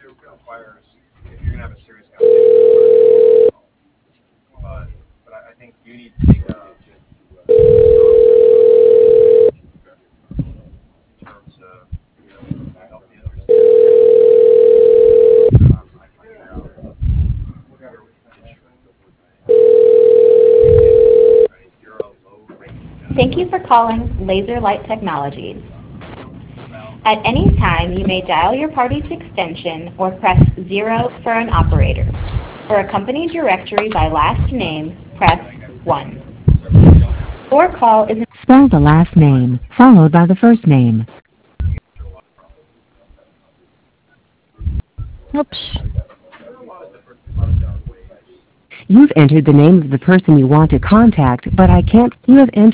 Thank you for calling Laser Light Technologies. At any time, you may dial your party's extension or press 0 for an operator. For a company directory by last name, press 1. Your call is... Spell the last name, followed by the first name. Oops. You've entered the name of the person you want to contact, but I can't. You have entered